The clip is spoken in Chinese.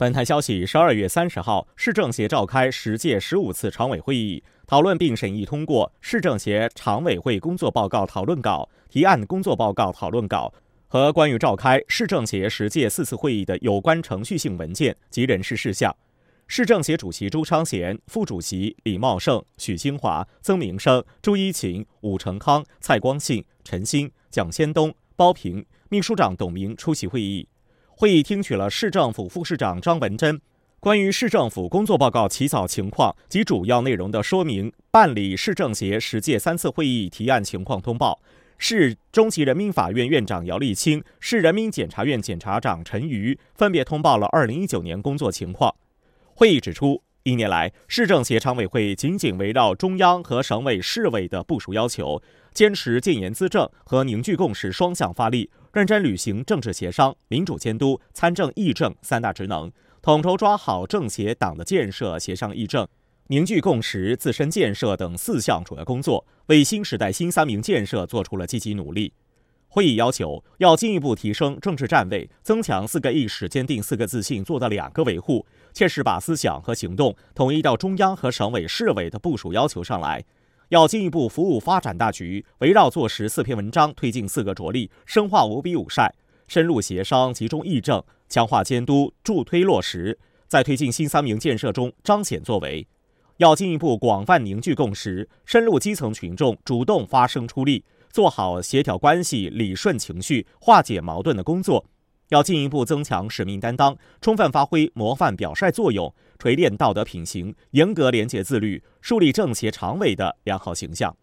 本台消息，12月30号，市政协召开10届15次常委会议，讨论并审议通过市政协常委会工作报告讨论稿、提案工作报告讨论稿和关于召开市政协10届4次会议的有关程序性文件及人事事项。市政协主席朱昌贤、副主席李茂盛、许清华、曾明生、朱一勤、武成康、蔡光信、陈新、蒋先东、包平、秘书长董明出席会议。会议听取了市政府副市长张文珍关于市政府工作报告起草情况及主要内容的说明，办理市政协10届3次会议提案情况通报。市中级人民法院院长姚立清、市人民检察院检察长陈瑜分别通报了2019年工作情况。会议指出，1年来，市政协常委会紧紧围绕中央和省委市委的部署要求，坚持建言资政和凝聚共识双向发力，认真履行政治协商、民主监督、参政议政3大职能，统筹抓好政协党的建设、协商议政、凝聚共识、自身建设等4项主要工作，为新时代新三明建设做出了积极努力。会议要求要进一步提升政治站位，增强4个意识，坚定4个自信，做到2个维护，切实把思想和行动统一到中央和省委市委的部署要求上来。要进一步服务发展大局，围绕做实4篇文章，推进4个着力，深化5比5晒，深入协商，集中议政，强化监督，助推落实，在推进新三明建设中彰显作为。要进一步广泛凝聚共识，深入基层群众，主动发声出力，做好协调关系、理顺情绪、化解矛盾的工作。要进一步增强使命担当，充分发挥模范表率作用，锤炼道德品行，严格廉洁自律，树立政协常委的良好形象。